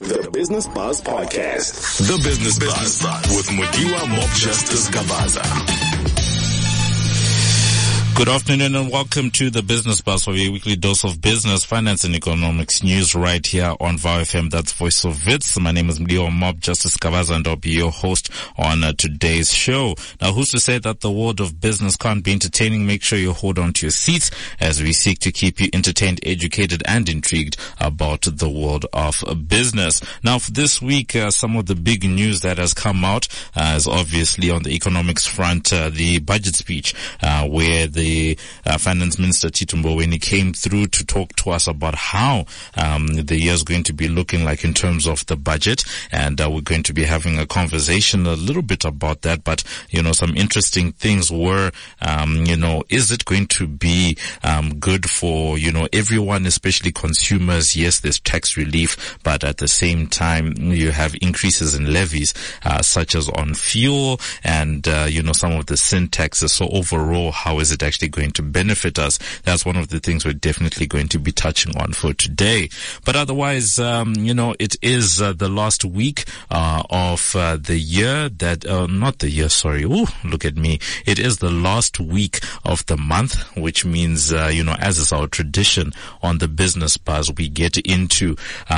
The Business Buzz Podcast. The Business Buzz with Mudiwa Mob Justice Gabaza. Good afternoon and welcome to the Business Buzz, for your weekly dose of business, finance and economics news right here on VOW FM. That's Voice of Wits. My name is Mudiwa Mob Justice Gabaza and I'll be your host on today's show. Now, who's to say that the world of business can't be entertaining? Make sure you hold on to your seats as we seek to keep you entertained, educated and intrigued about the world of business. Now, for this week, some of the big news that has come out is obviously on the economics front, the budget speech, where the Finance Minister Tito Mboweni came through to talk to us about how the year is going to be looking like in terms of the budget, and we're going to be having a conversation a little bit about that. But some interesting things were, is it going to be good for everyone, especially consumers? Yes, there's tax relief, but at the same time you have increases in levies such as on fuel and some of the sin taxes. So overall, how is it actually going to benefit us? That's one of the things we're definitely going to be touching on for today. But otherwise, it is the last week of the year that, not the year, sorry. Ooh, look at me. It is the last week of the month, which means, as is our tradition on the Business Buzz, we get into,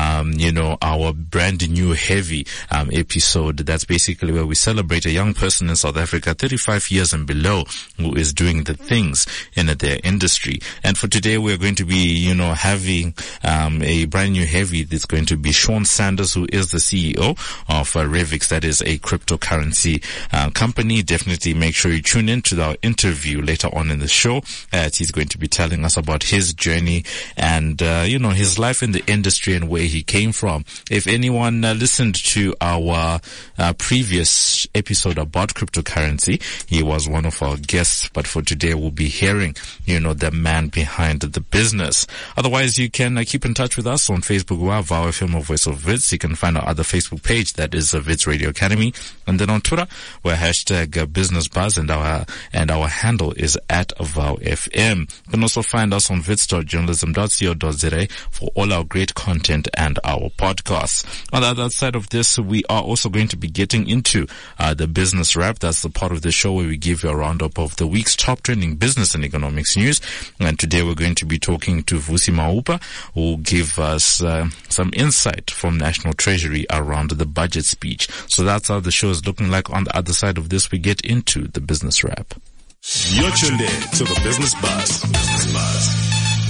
our brand new heavy, episode. That's basically where we celebrate a young person in South Africa, 35 years and below, who is doing the things in their industry. And for today, we're going to be, having a brand new heavy. That's going to be Sean Sanders, who is the CEO of Revix. That is a cryptocurrency company. Definitely make sure you tune in to our interview later on in the show. He's going to be telling us about his journey and, his life in the industry and where he came from. If anyone listened to our previous episode about cryptocurrency, he was one of our guests. But for today, we'll be hearing, the man behind the business. Otherwise, you can keep in touch with us on Facebook. We are VOW FM or Voice of Wits. You can find our other Facebook page, that is Wits Radio Academy. And then on Twitter, we're hashtag Business Buzz, and our handle is at VOW FM. You can also find us on wits.journalism.co.za for all our great content and our podcasts. On the other side of this, we are also going to be getting into the business wrap. That's the part of the show where we give you a roundup of the week's top trending business and economics news. And today we're going to be talking to Vusi Maupa, who will give us some insight from National Treasury around the budget speech. So that's how the show is looking like. On the other side of this, we get into the business wrap. You're tuned in to the Business Buzz. Business Buzz.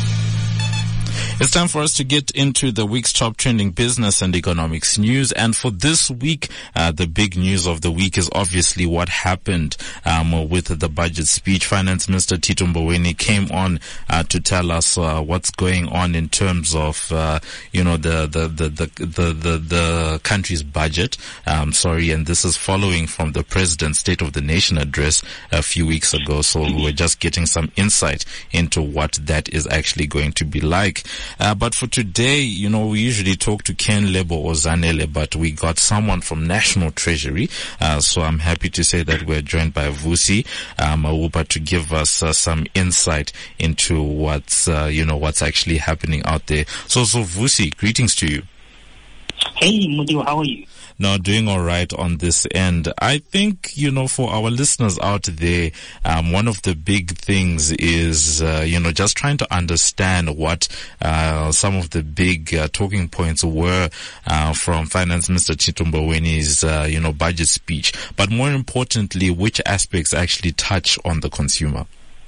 It's time for us to get into the week's top trending business and economics news. And for this week, the big news of the week is obviously what happened with the budget speech. Finance Minister Tito Mboweni came on to tell us what's going on in terms of the country's budget. And this is following from the President's State of the Nation address a few weeks ago. So we're just getting some insight into what that is actually going to be like. But for today, we usually talk to Ken Lebo or Zanele, but we got someone from National Treasury. So I'm happy to say that we're joined by Vusi Maupa to give us some insight into what's actually happening out there. So Vusi, greetings to you. Hey, Mudiwa, how are you? Now, doing all right on this end. I think, for our listeners out there, one of the big things is, just trying to understand what some of the big talking points were from Finance Minister Tito Mboweni's, budget speech. But more importantly, which aspects actually touch on the consumer?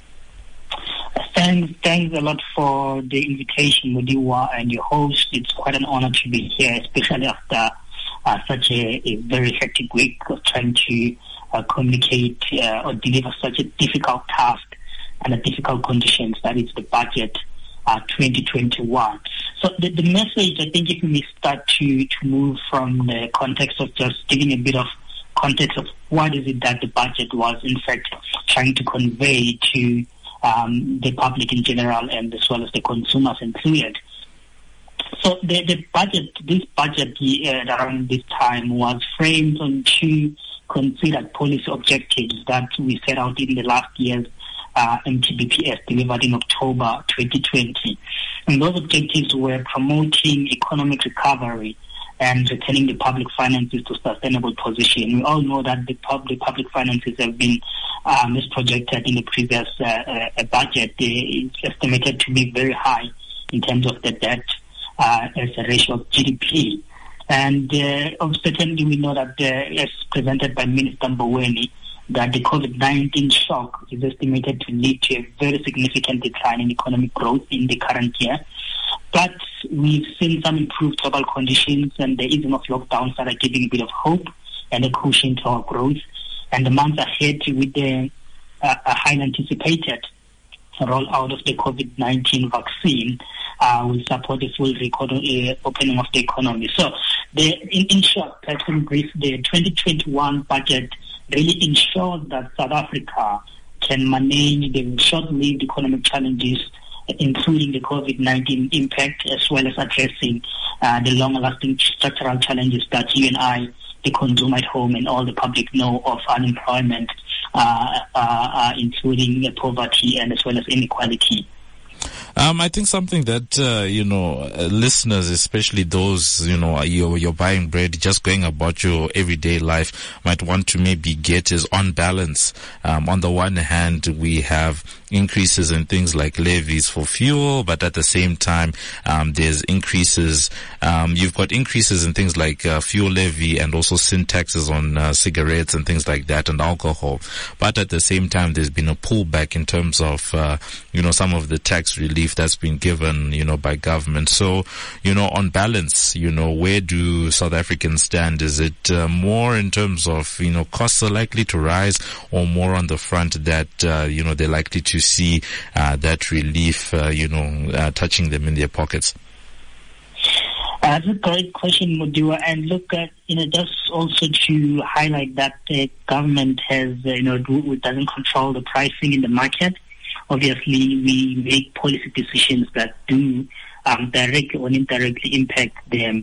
Thanks a lot for the invitation, Mudiwa, and your host. It's quite an honor to be here, especially after such a very hectic week of trying to communicate or deliver such a difficult task under difficult conditions, that is the budget 2021. So the message, I think, if we start to move from the context of just giving a bit of context of what is it that the budget was in fact trying to convey to the public in general and as well as the consumers included. So this budget around this time was framed on two considered policy objectives that we set out in the last year's MTBPS delivered in October 2020. And those objectives were promoting economic recovery and returning the public finances to sustainable position. We all know that the public finances have been misprojected in the previous budget. It's estimated to be very high in terms of the debt as a ratio of GDP. And certainly we know that, as presented by Minister Mboweni, that the COVID-19 shock is estimated to lead to a very significant decline in economic growth in the current year. But we've seen some improved global conditions, and the easing of lockdowns that are giving a bit of hope and a cushion to our growth. And the months ahead, with the highly anticipated rollout of the COVID-19 vaccine, will support the full opening of the economy. So, in short, perhaps in brief, the 2021 budget really ensures that South Africa can manage the short-lived economic challenges, including the COVID-19 impact, as well as addressing the long-lasting structural challenges that you and I, the consumer at home, and all the public know of: unemployment, including poverty, and as well as inequality. I think something that, listeners, especially those, you're buying bread, just going about your everyday life, might want to maybe get is on balance. On the one hand, we have increases in things like levies for fuel, but at the same time, there's increases, you've got increases in things like fuel levy and also sin taxes on cigarettes and things like that and alcohol. But at the same time, there's been a pullback in terms of, some of the tax relief that's been given, by government. So, on balance, where do South Africans stand? Is it more in terms of, costs are likely to rise, or more on the front that, they're likely to see that relief, touching them in their pockets? That's a great question, Mudiwa. And look, just also to highlight that the government has, doesn't control the pricing in the market. Obviously, we make policy decisions that do directly or indirectly impact the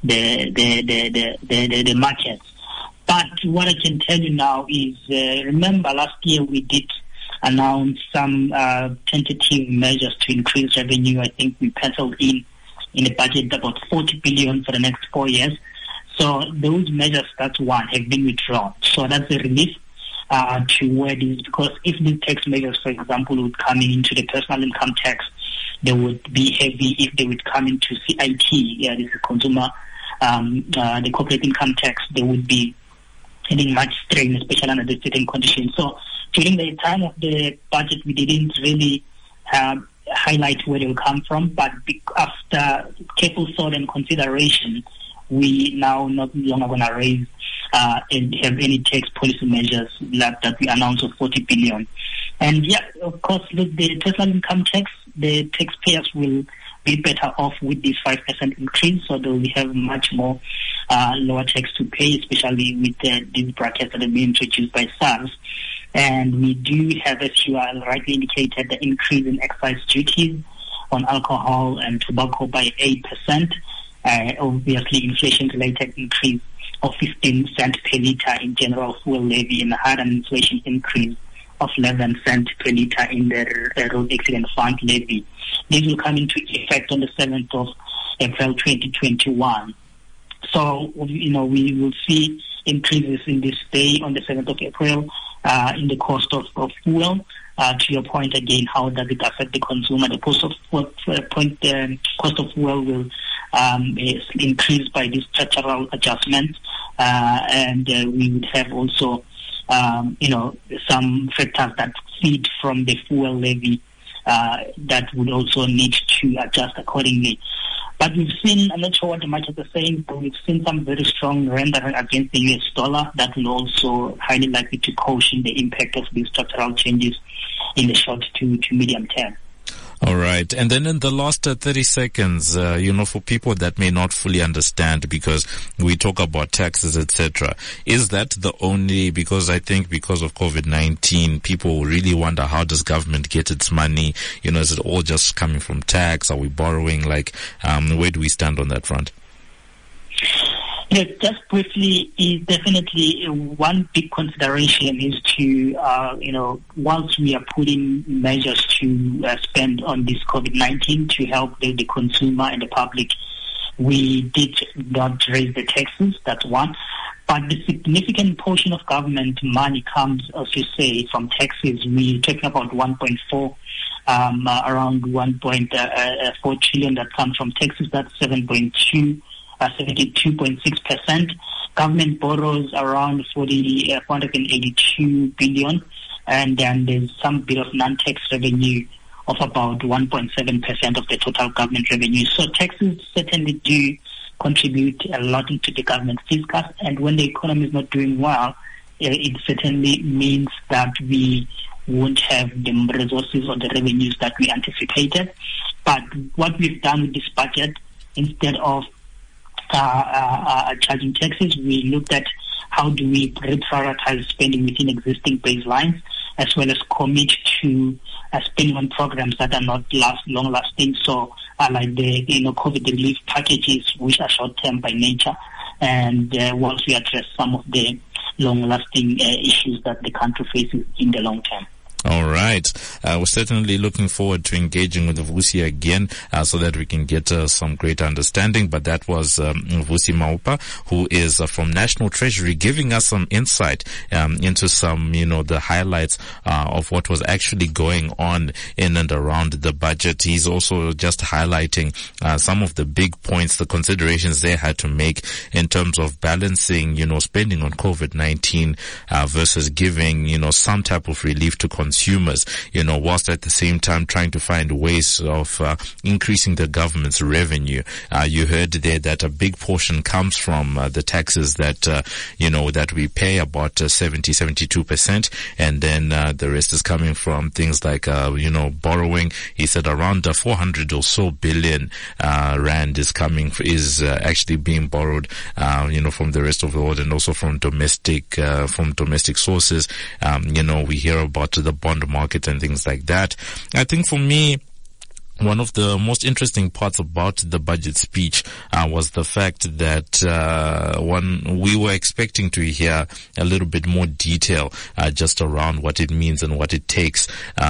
markets. But what I can tell you now is, remember last year we did announce some tentative measures to increase revenue. I think we penciled in the budget about 40 billion for the next 4 years. So those measures, that's one, have been withdrawn. So that's a relief to where it is, because if these tax measures, for example, would come into the personal income tax, they would be heavy. If they would come into CIT, this is consumer, the corporate income tax, they would be having much strain, especially under the certain conditions. So during the time of the budget, we didn't really highlight where they will come from, but after careful thought and consideration, we now not longer going to raise and have any tax policy measures that we announced of 40 billion. And yeah, of course, look, the personal income tax, the taxpayers will be better off with this 5% increase, so they will have much more lower tax to pay, especially with these brackets that have been introduced by SARS. And we do have, as you rightly indicated, the increase in excise duties on alcohol and tobacco by 8%. Obviously, inflation-related increase of 15 cents per litre in general fuel levy, and had an inflation increase of 11 cents per litre in the road accident fund levy. This will come into effect on the 7th of April 2021. So, we will see increases in this day on the 7th of April in the cost of fuel. To your point again, how does it affect the consumer? The cost of fuel will increase by this structural adjustment, and we would have also, some factors that feed from the fuel levy that would also need to adjust accordingly. But we've seen, I'm not sure what the markets are saying, but we've seen some very strong rand against the US dollar that will also highly likely to cushion the impact of these structural changes in the short to medium term. All right. And then in the last 30 seconds, for people that may not fully understand, because we talk about taxes, etc., is that the only, because I think because of COVID-19, people really wonder, how does government get its money? Is it all just coming from tax? Are we borrowing? Where do we stand on that front? Yeah, just briefly, is definitely one big consideration is to, whilst we are putting measures to spend on this COVID-19 to help the consumer and the public we did not raise the taxes, that's one. But the significant portion of government money comes, as you say, from taxes. We're talking about 1.4, around 1.4 trillion that comes from taxes. That's 72.6%. Government borrows around 482 billion, and then there's some bit of non-tax revenue of about 1.7% of the total government revenue. So taxes certainly do contribute a lot into the government fiscal, and when the economy is not doing well, it certainly means that we won't have the resources or the revenues that we anticipated. But what we've done with this budget, instead of charging taxes, we looked at how do we reprioritize spending within existing baselines, as well as commit to spending on programs that are not long-lasting. So like the COVID relief packages, which are short-term by nature, and once we address some of the long-lasting issues that the country faces in the long term. All right. We're certainly looking forward to engaging with Vusi again, so that we can get some greater understanding. But that was Vusi Maupa, who is from National Treasury, giving us some insight into some, the highlights of what was actually going on in and around the budget. He's also just highlighting some of the big points, the considerations they had to make in terms of balancing, spending on COVID-19 versus giving, some type of relief to consumers, whilst at the same time trying to find ways of increasing the government's revenue. You heard there that a big portion comes from the taxes that, that we pay, about 72%, and then the rest is coming from things like, borrowing. He said around 400 or so billion rand is actually being borrowed, from the rest of the world, and also from domestic sources. We hear about the bond market and things like that. I think for me, one of the most interesting parts about the budget speech was the fact that we were expecting to hear a little bit more detail just around what it means and what it takes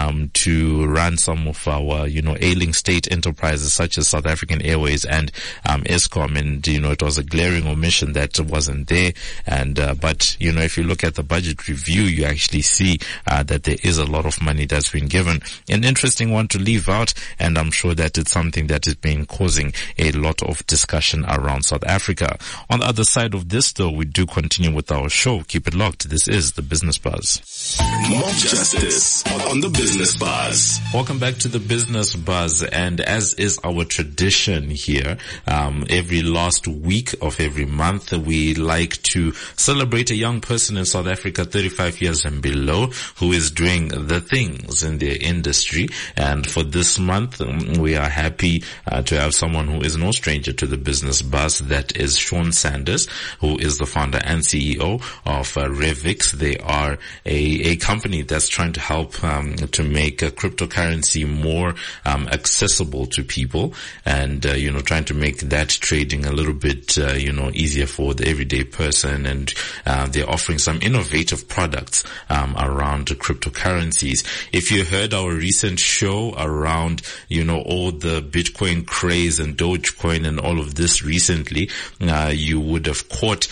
to run some of our ailing state enterprises such as South African Airways and Eskom, and it was a glaring omission that wasn't there. And but if you look at the budget review, you actually see that there is a lot of money that's been given. An interesting one to leave out, and I'm sure that it's something that has been causing a lot of discussion around South Africa. On the other side of this, though, we do continue with our show. Keep it locked. This is the Business Buzz. Mob Justice on the Business Buzz. Welcome back to the Business Buzz, and as is our tradition here, every last week of every month, we like to celebrate a young person in South Africa, 35 years and below, who is doing the things in their industry. And for this month, we are happy to have someone who is no stranger to the Business Buzz. That is Shaun Sanders, who is the founder and CEO of Revix. They are a company that's trying to help to make cryptocurrency more accessible to people, and trying to make that trading a little bit easier for the everyday person. And they're offering some innovative products around cryptocurrencies. If you heard our recent show around all the Bitcoin craze and Dogecoin and all of this recently, you would have caught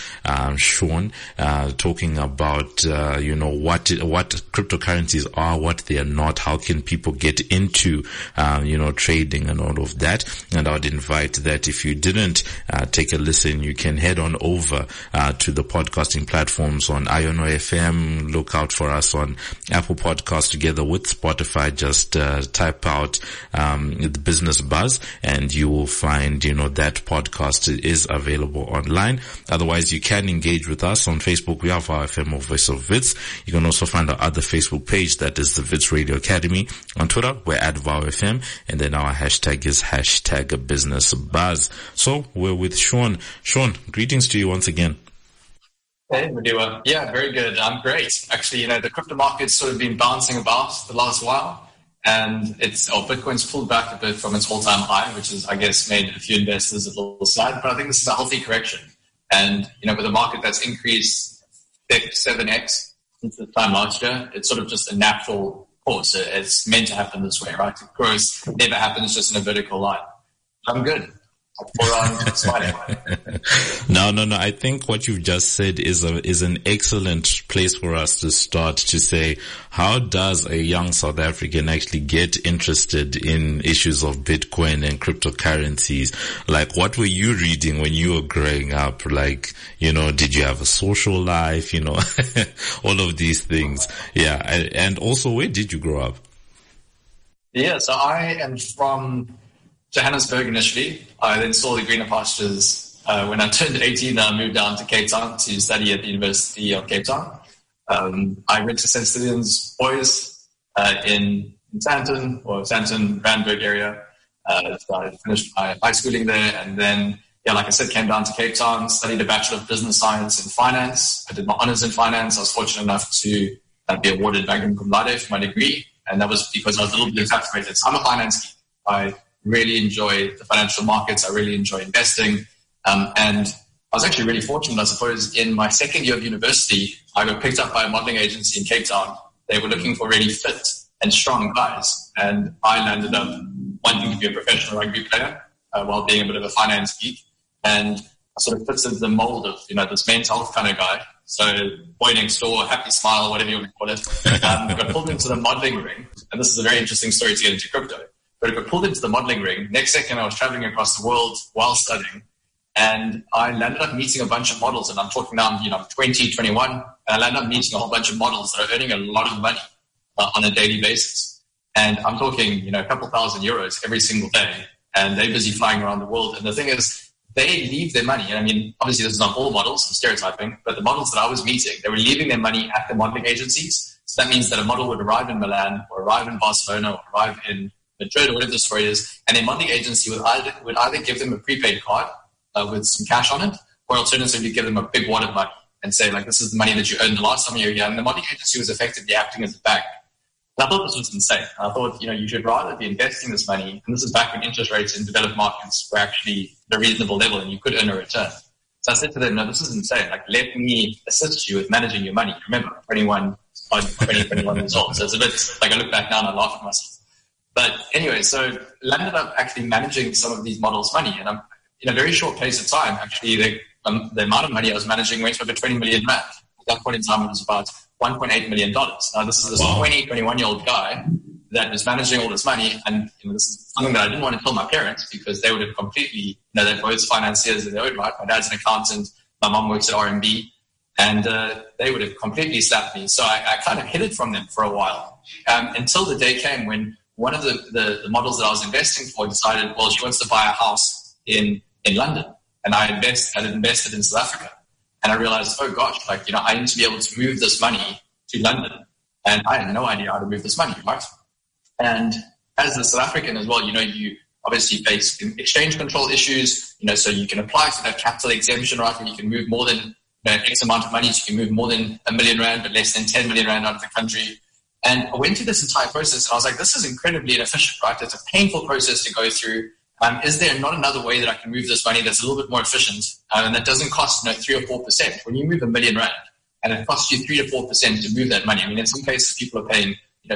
Shaun talking about what cryptocurrencies are, what they are not, how can people get into trading and all of that. And I would invite that if you didn't take a listen, you can head on over to the podcasting platforms on Iono FM. Look out for us on Apple Podcasts together with Spotify. Just type out the Business Buzz, and you will find that podcast is available online. Otherwise, you can engage with us on Facebook. We have VOWFM or Voice of Wits. You can also find our other Facebook page, that is the Wits Radio Academy. On Twitter, we're at VOWFM, and then our hashtag is #BusinessBuzz. So we're with Shaun. Shaun, greetings to you once again. Hey, Mudiwa. Yeah, very good. I'm great. Actually, the crypto market's sort of been bouncing about the last while. And Bitcoin's pulled back a bit from its all-time high, which has, I guess, made a few investors a little sad. But I think this is a healthy correction. And, with a market that's increased 7x since this time last year, it's sort of just a natural course. It's meant to happen this way, right? Growth never happens just in a vertical line. I'm good. No. I think what you've just said is an excellent place for us to start to say, how does a young South African actually get interested in issues of Bitcoin and cryptocurrencies? Like, what were you reading when you were growing up? Like, did you have a social life? All of these things. Yeah. And also, where did you grow up? Yeah, so I am from Johannesburg initially. I then saw the greener pastures. When I turned 18, I moved down to Cape Town to study at the University of Cape Town. I went to St. Stephen's Boys in Sandton, Randburg area. So I finished my high schooling there, and then, like I said, came down to Cape Town, studied a Bachelor of Business Science in Finance. I did my honors in finance. I was fortunate enough to be awarded magna cum laude for my degree, and that was because I was a little bit infatuated. So I'm a finance geek. I really enjoy the financial markets. I really enjoy investing. And I was actually really fortunate, I suppose, in my second year of university, I got picked up by a modeling agency in Cape Town. They were looking for really fit and strong guys. And I landed up wanting to be a professional rugby player while being a bit of a finance geek. And I sort of fitted the mold of, this mental health kind of guy. So boy next door, happy smile, whatever you want to call it. Got pulled into the modeling ring. And this is a very interesting story to get into crypto. But I got pulled into the modeling ring. Next second, I was traveling across the world while studying. And I landed up meeting a bunch of models. And I'm talking now, I'm 20, 21. And I landed up meeting a whole bunch of models that are earning a lot of money on a daily basis. And I'm talking, a couple €1,000 every single day. And they're busy flying around the world. And the thing is, they leave their money. And I mean, obviously, this is not all models, I'm stereotyping. But the models that I was meeting, they were leaving their money at the modeling agencies. So that means that a model would arrive in Milan or arrive in Barcelona or arrive in Madrid or whatever the story is, and a modeling agency would either give them a prepaid card with some cash on it, or alternatively give them a big wad of money and say, like, this is the money that you earned the last time you were here. And the modeling agency was effectively acting as a bank. And I thought this was insane. And I thought, you should rather be investing this money, and this is back when interest rates in developed markets were actually at a reasonable level and you could earn a return. So I said to them, no, this is insane. Like, let me assist you with managing your money. Remember, 21 years old. So it's a bit like I look back now and I laugh at myself. But anyway, so landed up actually managing some of these models' money. And I'm, in a very short pace of time, actually, the amount of money I was managing went to over 20 million rand. At that point in time, it was about $1.8 million. Now, this is this 21-year-old guy that is managing all this money. And this is something that I didn't want to tell my parents because they would have completely, they're both financiers in their own right. My dad's an accountant. My mom works at RMB. And they would have completely slapped me. So I kind of hid it from them for a while until the day came when one of the models that I was investing for decided, well, she wants to buy a house in London. And I had invested in South Africa. And I realized, oh gosh, I need to be able to move this money to London. And I had no idea how to move this money, right? And as a South African as well, you obviously face exchange control issues, so you can apply for that capital exemption, right? Where you can move more than X amount of money. So you can move more than R1 million, but less than 10 million rand out of the country. And I went through this entire process and I was like, this is incredibly inefficient, right? It's a painful process to go through. Is there not another way that I can move this money that's a little bit more efficient and that doesn't cost 3 or 4%? When you move R1 million and it costs you 3 to 4% to move that money, I mean, in some cases people are paying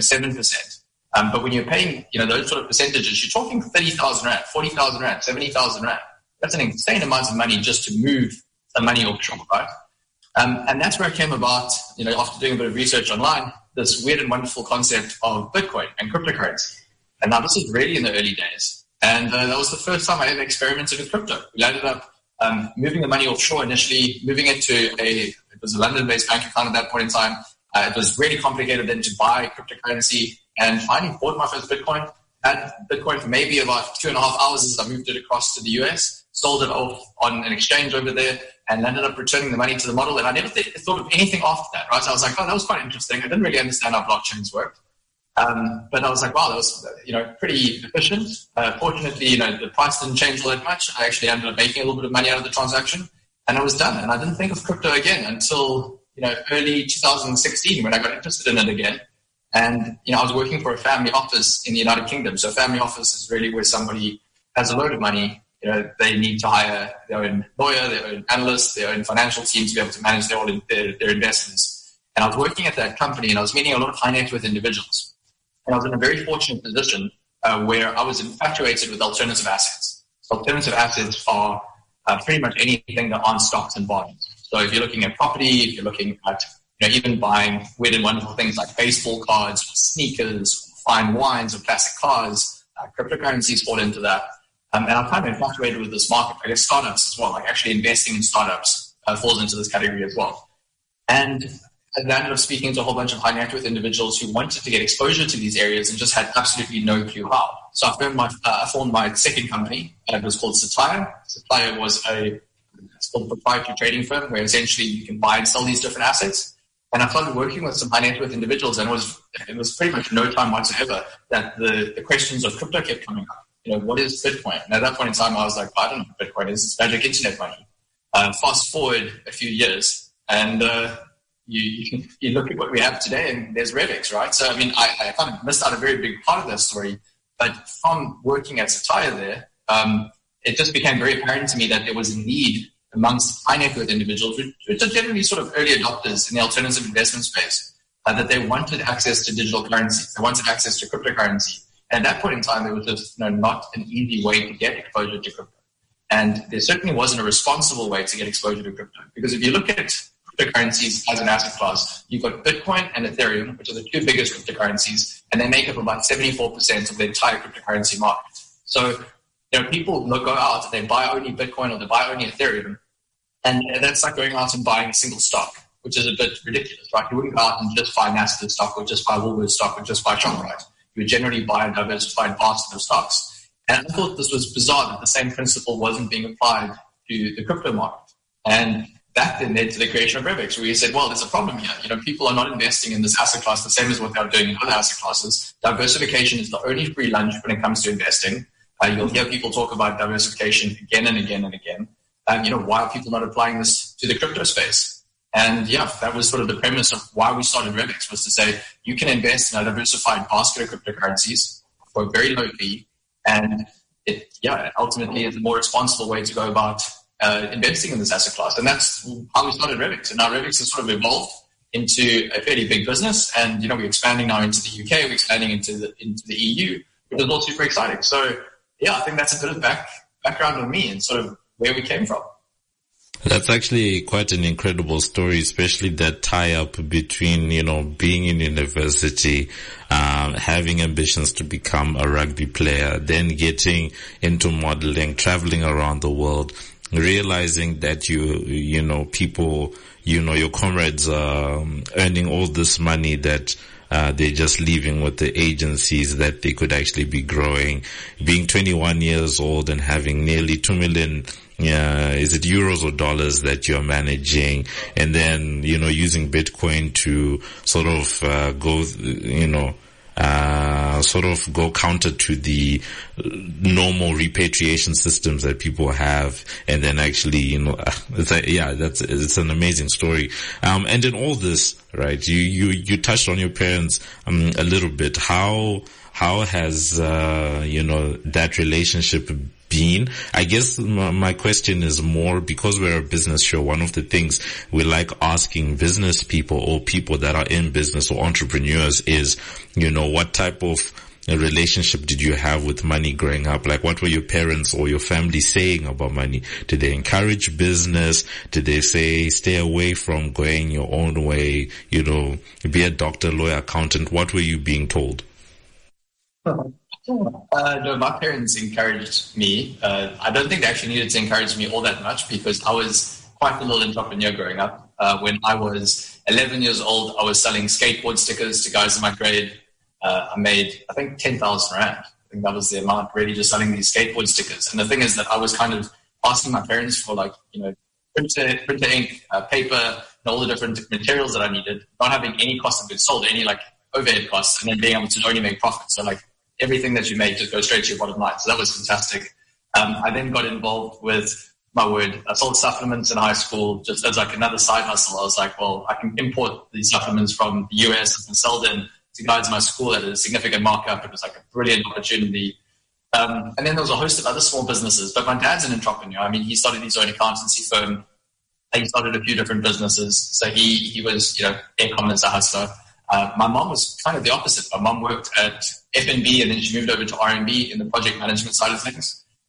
7%. But when you're paying those sort of percentages, you're talking 30,000 rand, 40,000 rand, 70,000 rand. That's an insane amount of money just to move the money offshore, right? And that's where I came about, after doing a bit of research online, this weird and wonderful concept of Bitcoin and cryptocurrency. And now this was really in the early days. And that was the first time I ever experimented with crypto. We ended up moving the money offshore initially, moving it to it was a London-based bank account at that point in time. It was really complicated then to buy cryptocurrency, and finally bought my first Bitcoin. Had Bitcoin for maybe about 2.5 hours as I moved it across to the US, sold it off on an exchange over there, and ended up returning the money to the model. And I never thought of anything after that, right? So I was like, oh, that was quite interesting. I didn't really understand how blockchains worked. But I was like, wow, that was, pretty efficient. Fortunately, the price didn't change all that much. I actually ended up making a little bit of money out of the transaction, and I was done. And I didn't think of crypto again until, early 2016 when I got interested in it again. And, I was working for a family office in the United Kingdom. So a family office is really where somebody has a load of money. They need to hire their own lawyer, their own analyst, their own financial team to be able to manage their investments. And I was working at that company, and I was meeting a lot of high net worth individuals. And I was in a very fortunate position where I was infatuated with alternative assets. So alternative assets are pretty much anything that aren't stocks and bonds. So if you're looking at property, if you're looking at even buying weird and wonderful things like baseball cards, sneakers, fine wines, or classic cars, cryptocurrencies fall into that. And I'm kind of infatuated with this market. I guess startups as well, like actually investing in startups falls into this category as well. And I ended up speaking to a whole bunch of high net worth individuals who wanted to get exposure to these areas and just had absolutely no clue how. So I formed my second company. It was called Satire. Satire was it's called a proprietary trading firm where essentially you can buy and sell these different assets. And I started working with some high net worth individuals, and it was pretty much no time whatsoever that the questions of crypto kept coming up. What is Bitcoin? And at that point in time, I was like, I don't know what Bitcoin is. It's magic internet money. Fast forward a few years, and you look at what we have today, and there's Revix, right? So, I kind of missed out a very big part of that story. But from working at Satire there, it just became very apparent to me that there was a need amongst high net worth individuals, which are generally sort of early adopters in the alternative investment space, that they wanted access to digital currency. They wanted access to cryptocurrency. And at that point in time, there was just not an easy way to get exposure to crypto. And there certainly wasn't a responsible way to get exposure to crypto. Because if you look at cryptocurrencies as an asset class, you've got Bitcoin and Ethereum, which are the two biggest cryptocurrencies, and they make up about 74% of the entire cryptocurrency market. So, people go out and they buy only Bitcoin or they buy only Ethereum, and that's like going out and buying a single stock, which is a bit ridiculous, right? You wouldn't go out and just buy Nasdaq stock or just buy Woolworths stock or just buy ShopRite. You would generally buy a diversified basket of stocks. And I thought this was bizarre that the same principle wasn't being applied to the crypto market. And that then led to the creation of Revix, where you said, well, there's a problem here. People are not investing in this asset class the same as what they're doing in other asset classes. Diversification is the only free lunch when it comes to investing. You'll hear people talk about diversification again and again and again. Why are people not applying this to the crypto space? And that was sort of the premise of why we started Revix, was to say you can invest in a diversified basket of cryptocurrencies for a very low fee, and it ultimately is a more responsible way to go about investing in this asset class. And that's how we started Revix. And now Revix has sort of evolved into a fairly big business, and we're expanding now into the UK, we're expanding into the EU, which is all super exciting. So I think that's a bit of background on me and sort of where we came from. That's actually quite an incredible story, especially that tie-up between, being in university, having ambitions to become a rugby player, then getting into modeling, traveling around the world, realizing that people, your comrades are earning all this money that they're just leaving with the agencies that they could actually be growing. Being 21 years old and having nearly 2 million is it euros or dollars that you're managing, and then using Bitcoin to sort of go counter to the normal repatriation systems that people have, and then actually it's an amazing story. And in all this, right, you touched on your parents a little bit. How has that relationship been? I guess my question is more, because we're a business show, one of the things we like asking business people or people that are in business or entrepreneurs is, what type of a relationship did you have with money growing up? Like, what were your parents or your family saying about money? Did they encourage business? Did they say, stay away from going your own way, be a doctor, lawyer, accountant? What were you being told? No, my parents encouraged me. I don't think they actually needed to encourage me all that much, because I was quite a little entrepreneur growing up. When I was 11 years old, I was selling skateboard stickers to guys in my grade. I made, I think, 10,000 Rand. I think that was the amount, really, just selling these skateboard stickers. And the thing is that I was kind of asking my parents for, printer ink, paper, and all the different materials that I needed, not having any cost of goods sold, any overhead costs, and then being able to only make profits. So everything that you make just goes straight to your bottom line. So that was fantastic. I then got involved with, I sold supplements in high school just as another side hustle. I was like, well, I can import these supplements from the US and sell them to guys in my school at a significant markup. It was a brilliant opportunity. And then there was a host of other small businesses. But my dad's an entrepreneur. He started his own accountancy firm. He started a few different businesses. So he was, e-com as a hustler. My mom was kind of the opposite. My mom worked at F&B, and then she moved over to R&B in the project management side of things.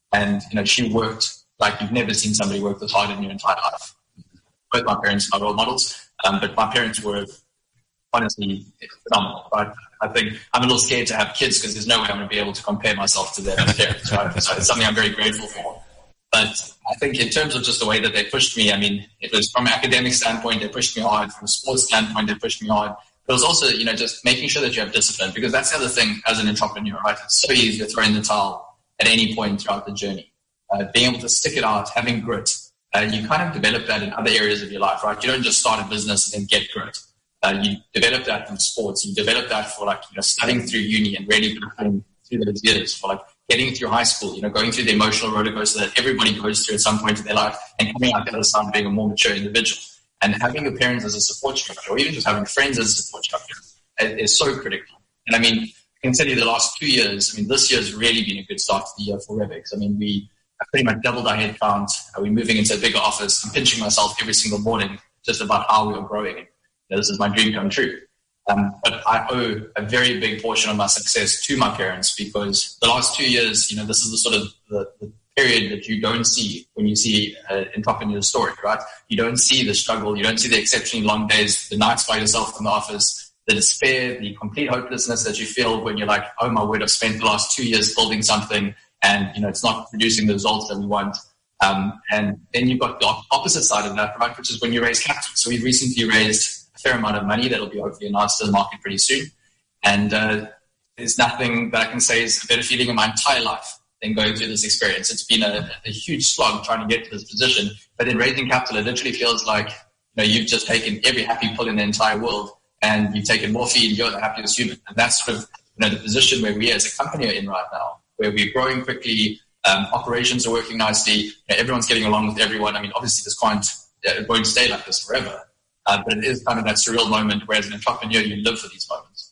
And, she worked like you've never seen somebody work this hard in your entire life. Both my parents are role models, but my parents were honestly phenomenal, right? I think I'm a little scared to have kids because there's no way I'm going to be able to compare myself to their parents, right? So it's something I'm very grateful for. But I think in terms of just the way that they pushed me, it was from an academic standpoint, they pushed me hard. From a sports standpoint, they pushed me hard. But it was also, just making sure that you have discipline, because that's the other thing as an entrepreneur, right? It's so easy to throw in the towel at any point throughout the journey. Being able to stick it out, having grit, you kind of develop that in other areas of your life, right? You don't just start a business and then get grit. You develop that from sports. You develop that for studying through uni and really going through those years, for getting through high school, going through the emotional roller coaster that everybody goes through at some point in their life, and coming out the other side being a more mature individual. And having your parents as a support structure, or even just having friends as a support structure, is so critical. And I can tell you the last 2 years, this year has really been a good start to the year for Revix. We have pretty much doubled our headcount. We're moving into a bigger office. I'm pinching myself every single morning just about how we are growing. This is my dream come true. But I owe a very big portion of my success to my parents, because the last 2 years, this is the sort of the period that you don't see when you see an entrepreneur's story, right? You don't see the struggle. You don't see the exceptionally long days, the nights by yourself in the office, the despair, the complete hopelessness that you feel when you're like, oh my word, I've spent the last 2 years building something and, it's not producing the results that we want. And then you've got the opposite side of that, right? Which is when you raise capital. So we've recently raised a fair amount of money that'll be hopefully announced to the market pretty soon. And there's nothing that I can say is a better feeling in my entire life than going through this experience. It's been a huge slog trying to get to this position. But in raising capital, it literally feels like, you've just taken every happy pill in the entire world and you've taken morphine, you're the happiest human. And that's sort of, the position where we as a company are in right now, where we're growing quickly, operations are working nicely, everyone's getting along with everyone. Obviously it won't stay like this forever. But it is kind of that surreal moment where as an entrepreneur, you live for these moments.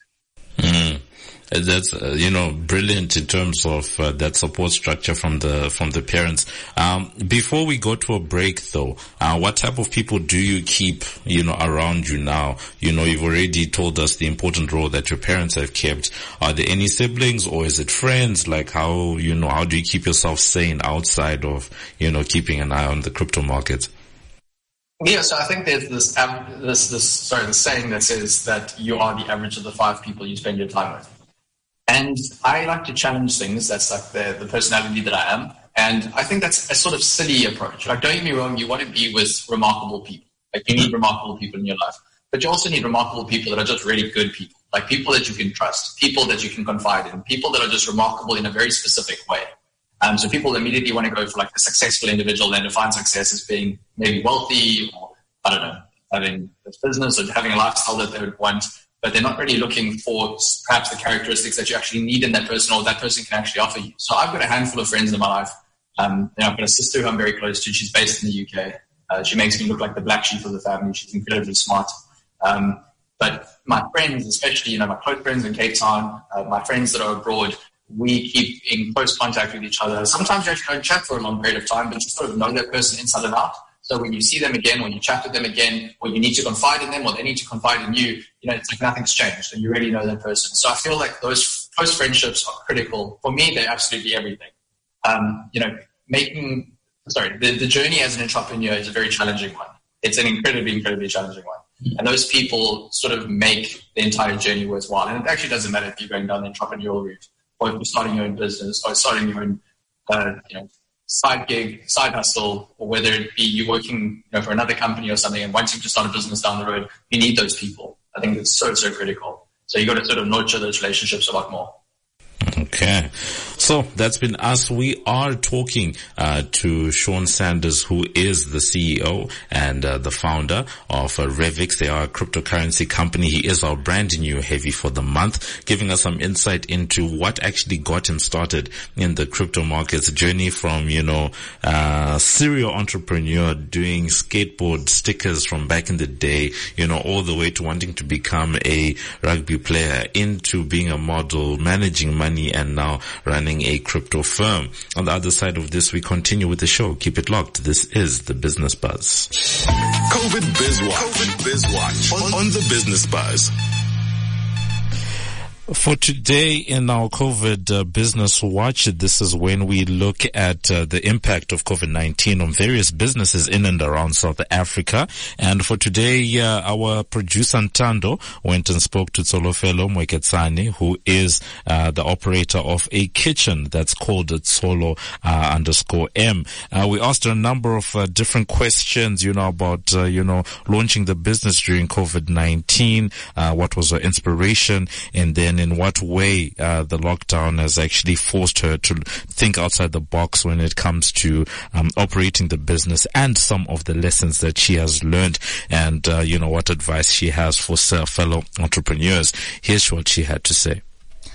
That's, brilliant in terms of that support structure from the parents. Before we go to a break though, what type of people do you keep, around you now? You've already told us the important role that your parents have kept. Are there any siblings, or is it friends? Like how do you keep yourself sane outside of, keeping an eye on the crypto market? Yeah, so I think there's the saying that says that you are the average of the 5 people you spend your time with. And I like to challenge things. That's like the personality that I am. And I think that's a sort of silly approach. Like, don't get me wrong, you want to be with remarkable people. Like, you need remarkable people in your life. But you also need remarkable people that are just really good people. Like, people that you can trust, people that you can confide in, people that are just remarkable in a very specific way. So people immediately want to go for like a successful individual and define success as being maybe wealthy, or, I don't know, having this business or having a lifestyle that they would want. But they're not really looking for perhaps the characteristics that you actually need in that person, or that person can actually offer you. So I've got a handful of friends in my life. I've got a sister who I'm very close to. She's based in the UK. She makes me look like the black sheep of the family. She's incredibly smart. But my friends, especially, my close friends in Cape Town, my friends that are abroad, we keep in close contact with each other. Sometimes you actually don't chat for a long period of time, but you sort of know that person inside and out. So when you see them again, or you chat with them again, or you need to confide in them, or they need to confide in you, it's like nothing's changed, and you really know that person. So I feel like those close friendships are critical. For me, they're absolutely everything. The journey as an entrepreneur is a very challenging one. It's an incredibly, incredibly challenging one. And those people sort of make the entire journey worthwhile. And it actually doesn't matter if you're going down the entrepreneurial route, or if you're starting your own business, or starting your own, side gig, side hustle, or whether it be you working for another company or something and wanting to start a business down the road, you need those people. I think it's so, so critical. So you got to sort of nurture those relationships a lot more. Okay. So that's been us. We are talking to Sean Sanders, who is the CEO and the founder of Revix. They are a cryptocurrency company. He is our brand new heavy for the month, giving us some insight into what actually got him started in the crypto markets journey from, serial entrepreneur doing skateboard stickers from back in the day, all the way to wanting to become a rugby player, into being a model, managing money, and now running a crypto firm. On the other side of this, we continue with the show. Keep it locked. This is the Business Buzz. COVID Biz Watch on the Business Buzz. For today in our COVID Business Watch, this is when we look at the impact of COVID-19 on various businesses in and around South Africa. And for today, our producer Ntando went and spoke to Tsolofelo Mweketsane, who is the operator of a kitchen that's called Tsolo_M. We asked her a number of different questions, about, launching the business during COVID-19, what was her inspiration, and then in what way the lockdown has actually forced her to think outside the box when it comes to operating the business, and some of the lessons that she has learned, and what advice she has for fellow entrepreneurs. Here's what she had to say.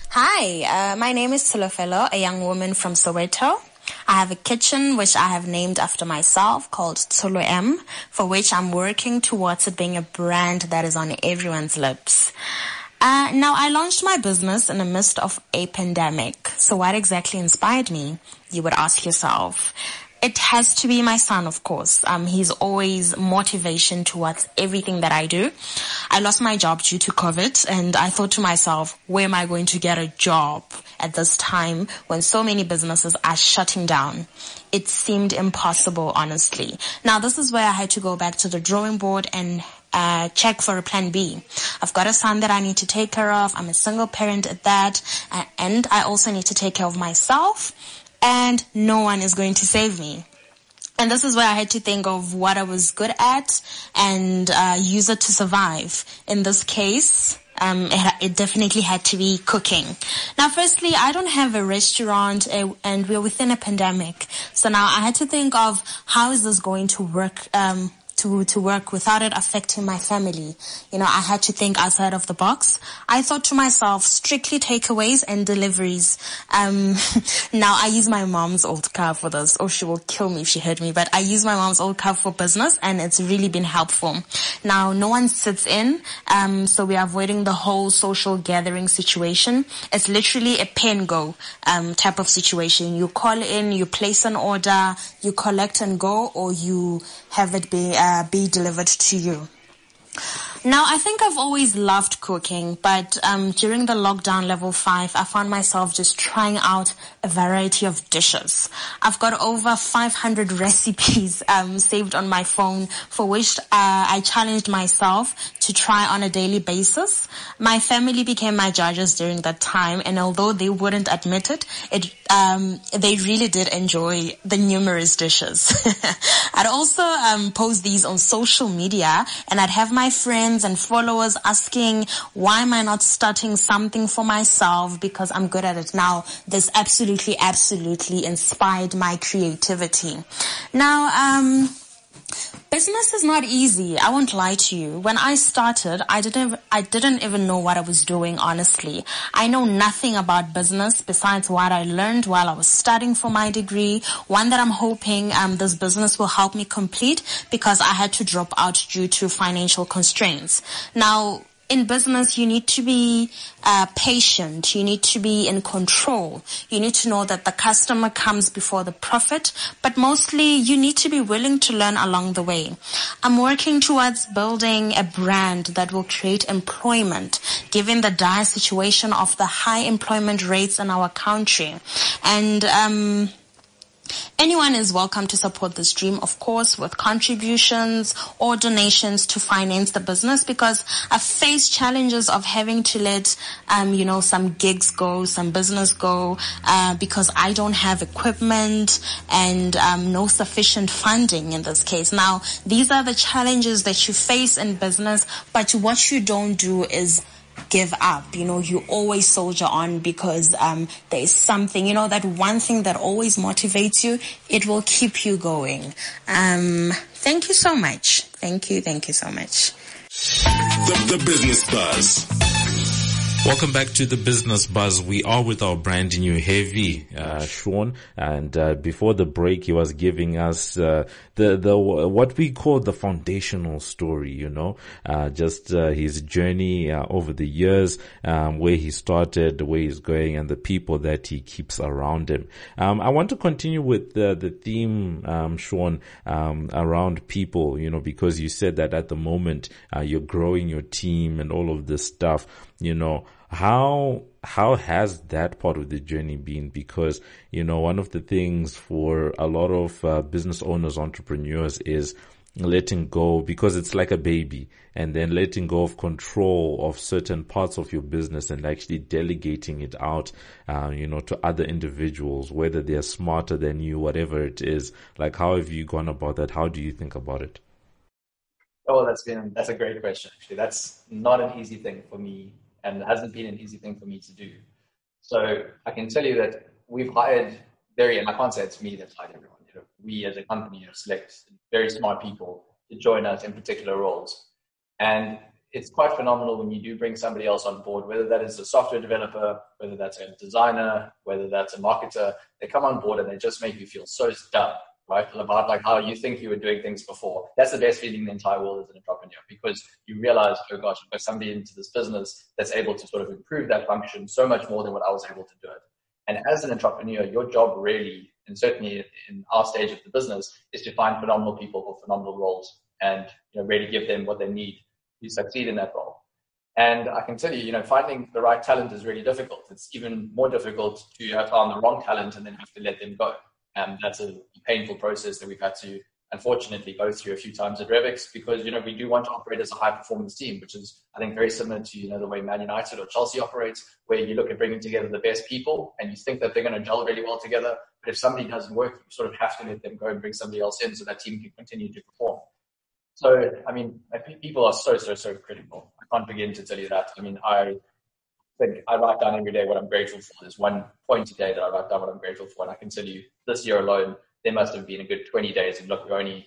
Hi, my name is Tsolofelo, a young woman from Soweto. I have a kitchen which I have named after myself called Tsolo_M, for which I'm working towards it being a brand that is on everyone's lips. Now, I launched my business in the midst of a pandemic. So what exactly inspired me? You would ask yourself. It has to be my son, of course. He's always motivation towards everything that I do. I lost my job due to COVID, and I thought to myself, where am I going to get a job at this time when so many businesses are shutting down? It seemed impossible, honestly. Now, this is where I had to go back to the drawing board and check for a plan B. I've got a son that I need to take care of. I'm a single parent at that. And I also need to take care of myself. And no one is going to save me. And this is where I had to think of what I was good at and use it to survive. In this case, it definitely had to be cooking. Now, firstly, I don't have a restaurant and we're within a pandemic. So now I had to think of how is this going to work to work without it affecting my family. I had to think outside of the box. I thought to myself, strictly takeaways and deliveries. Now I use my mom's old car for this, or she will kill me if she heard me, but I use my mom's old car for business, and it's really been helpful. Now, no one sits in, so we're avoiding the whole social gathering situation. It's literally a pay and go type of situation. You call in, you place an order, you collect and go, or you have it be delivered to you. Now, I think I've always loved cooking, but during the lockdown level 5, I found myself just trying out a variety of dishes. I've got over 500 recipes saved on my phone, for which I challenged myself to try on a daily basis. My family became my judges during that time, and although they wouldn't admit it, they really did enjoy the numerous dishes. I'd also post these on social media, and I'd have my friends and followers asking, why am I not starting something for myself, because I'm good at it. Now, this absolutely inspired my creativity. Now, business is not easy. I won't lie to you. When I started, I didn't even know what I was doing, honestly. I know nothing about business besides what I learned while I was studying for my degree, one that I'm hoping this business will help me complete, because I had to drop out due to financial constraints. Now, in business, you need to be patient. You need to be in control. You need to know that the customer comes before the profit, but mostly you need to be willing to learn along the way. I'm working towards building a brand that will create employment, given the dire situation of the high employment rates in our country. And anyone is welcome to support this dream, of course, with contributions or donations to finance the business, because I've faced challenges of having to let, some gigs go, some business go, because I don't have equipment and no sufficient funding in this case. Now, these are the challenges that you face in business, but what you don't do is give up. You always soldier on, because there is something, that one thing that always motivates you. It will keep you going. Thank you so much. Thank you so much. The Business Buzz. Welcome back to the Business Buzz. We are with our brand new heavy, Sean, and before the break, he was giving us the what we call the foundational story. Just his journey over the years, where he started, where he's going, and the people that he keeps around him. I want to continue with the theme, Sean, around people. Because you said that at the moment you're growing your team and all of this stuff. How has that part of the journey been? Because, one of the things for a lot of business owners, entrepreneurs is letting go, because it's like a baby, and then letting go of control of certain parts of your business and actually delegating it out, to other individuals, whether they're smarter than you, whatever it is. Like, how have you gone about that? How do you think about it? Oh, that's a great question. Actually, that's not an easy thing for me, and it hasn't been an easy thing for me to do. So I can tell you that we've hired and I can't say it's me that's hired everyone. We as a company select very smart people to join us in particular roles. And it's quite phenomenal when you do bring somebody else on board, whether that is a software developer, whether that's a designer, whether that's a marketer. They come on board and they just make you feel so dumb, right? About like how you think you were doing things before. That's the best feeling in the entire world as an entrepreneur, because you realize, oh gosh, I've got somebody into this business that's able to sort of improve that function so much more than what I was able to do it. And as an entrepreneur, your job really, and certainly in our stage of the business, is to find phenomenal people for phenomenal roles and really give them what they need to succeed in that role. And I can tell you, finding the right talent is really difficult. It's even more difficult to have found the wrong talent and then have to let them go. And that's a painful process that we've had to, unfortunately, go through a few times at Revix, because, we do want to operate as a high performance team, which is, I think, very similar to, the way Man United or Chelsea operates, where you look at bringing together the best people and you think that they're going to gel really well together. But if somebody doesn't work, you sort of have to let them go and bring somebody else in so that team can continue to perform. So, people are so critical. I can't begin to tell you that. I think I write down every day what I'm grateful for. There's one point a day that I write down what I'm grateful for. And I can tell you this year alone, there must have been a good 20 days. And look, we're only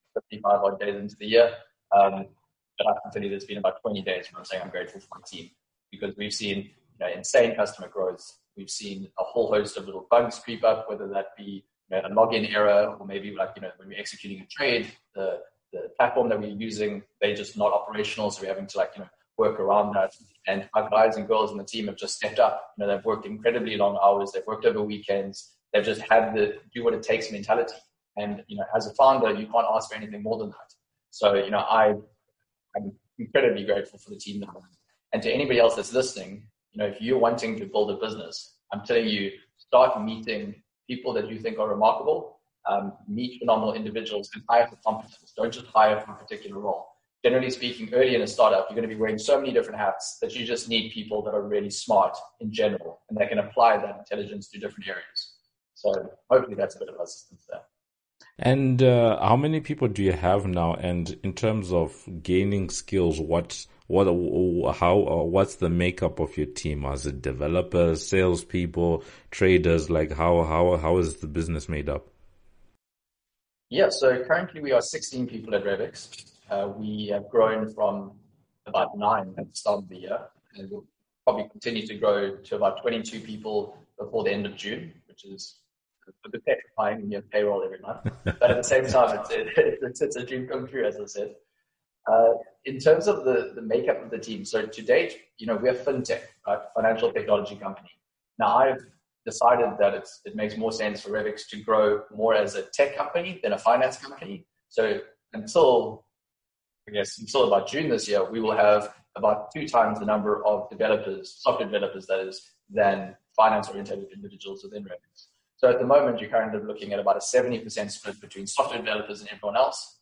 55 odd days into the year. But I can tell you there's been about 20 days when I'm saying I'm grateful for my team, because we've seen insane customer growth. We've seen a whole host of little bugs creep up, whether that be a login error, or maybe when we're executing a trade, the platform that we're using, they're just not operational. So we're having to work around that. And our guys and girls in the team have just stepped up. They've worked incredibly long hours. They've worked over weekends. They've just had the do what it takes mentality. And, as a founder, you can't ask for anything more than that. So, I'm incredibly grateful for the team. And to anybody else that's listening, if you're wanting to build a business, I'm telling you, start meeting people that you think are remarkable, meet phenomenal individuals and hire for competence. Don't just hire for a particular role. Generally speaking, early in a startup, you're going to be wearing so many different hats that you just need people that are really smart in general and that can apply that intelligence to different areas. So hopefully that's a bit of assistance there. And how many people do you have now? And in terms of gaining skills, what's the makeup of your team? Is it developers, salespeople, traders? Like how is the business made up? Yeah, so currently we are 16 people at Revix. We have grown from about 9 at the start of the year, and we'll probably continue to grow to about 22 people before the end of June, which is a bit petrifying when you have payroll every month. But at the same time, it's a dream come true, as I said. In terms of the makeup of the team, so to date, we're fintech, right? Financial technology company. Now, I've decided that it makes more sense for Revix to grow more as a tech company than a finance company. So until about June this year, we will have about 2 times the number of developers, software developers that is, than finance-oriented individuals within Revix. So at the moment, you're kind of looking at about a 70% split between software developers and everyone else.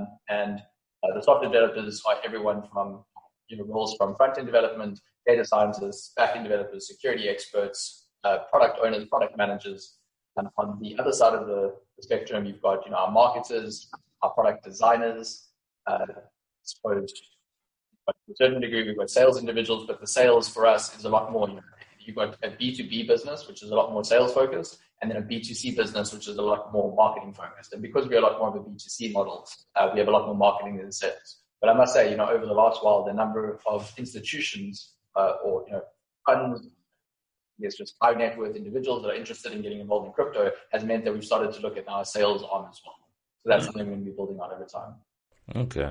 The software developers are everyone from roles from front-end development, data scientists, back-end developers, security experts, product owners, product managers. And on the other side of the spectrum, you've got our marketers, our product designers. I suppose to a certain degree we've got sales individuals, but the sales for us is a lot more. You've got a B2B business, which is a lot more sales focused, and then a B2C business, which is a lot more marketing focused. And because we're a lot more of a B2C model, we have a lot more marketing than sales. But I must say, over the last while, the number of institutions or funds, just high net worth individuals that are interested in getting involved in crypto has meant that we've started to look at our sales arm as well. So that's something we're going to be building out over time. Okay.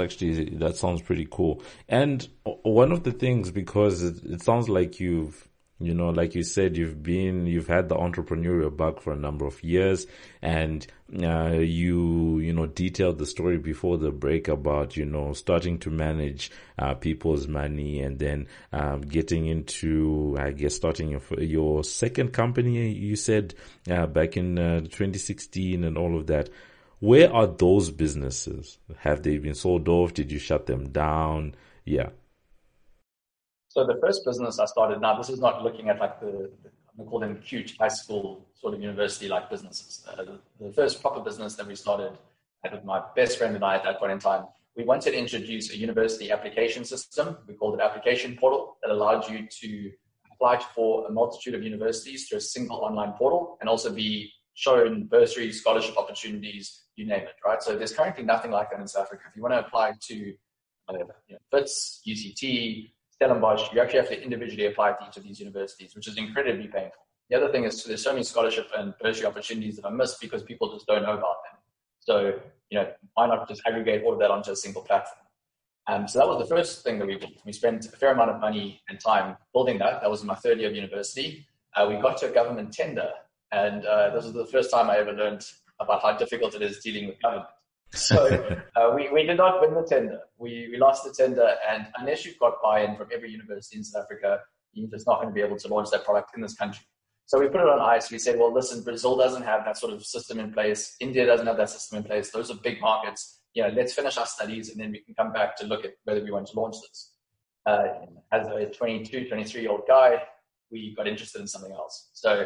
That sounds pretty cool. And one of the things, because it sounds like you've Like you said, you've had the entrepreneurial bug for a number of years, and you detailed the story before the break about starting to manage people's money, and then getting into, I guess, starting your second company. You said back in 2016 and all of that. Where are those businesses? Have they been sold off? Did you shut them down? Yeah. So the first business I started, now this is not looking at like I'm going to call them cute high school sort of university-like businesses. The first proper business that we started with my best friend and I at that point in time, we wanted to introduce a university application system. We called it Application Portal, that allowed you to apply for a multitude of universities through a single online portal and also be shown bursaries, scholarship opportunities, you name it, right? So there's currently nothing like that in South Africa. If you want to apply to FITS, UCT, Stellenbosch, you actually have to individually apply to each of these universities, which is incredibly painful. The other thing is there's so many scholarship and bursary opportunities that are missed because people just don't know about them. So, why not just aggregate all of that onto a single platform? So that was the first thing that we did. We spent a fair amount of money and time building that. That was in my third year of university. We got to a government tender, and this was the first time I ever learned about how difficult it is dealing with government. So we did not win the tender. We lost the tender, and unless you've got buy-in from every university in South Africa, you're just not going to be able to launch that product in this country. So we put it on ice. We said, well, listen, Brazil doesn't have that sort of system in place. India doesn't have that system in place. Those are big markets. Let's finish our studies, and then we can come back to look at whether we want to launch this. As a 22, 23-year-old guy, we got interested in something else. So